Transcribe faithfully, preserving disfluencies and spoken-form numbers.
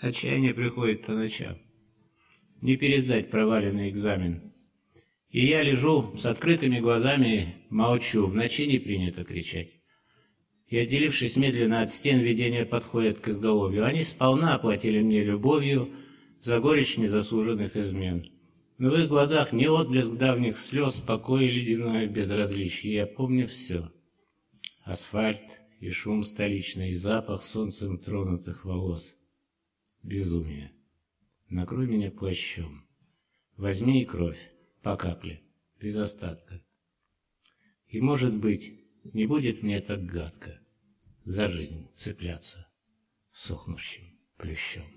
Отчаяние приходит по ночам. Не пересдать проваленный экзамен. И я лежу с открытыми глазами, молчу, в ночи не принято кричать. И, отделившись медленно от стен, видения подходят к изголовью. Они сполна оплатили мне любовью за горечь незаслуженных измен. Но в их глазах не отблеск давних слез, покой и ледяное безразличие. Я помню все. Асфальт и шум столичный, и запах солнцем тронутых волос. Безумие. Накрой меня плащом. Возьми и кровь, по капле, без остатка. И, может быть, не будет мне так гадко за жизнь цепляться сохнущим плющом.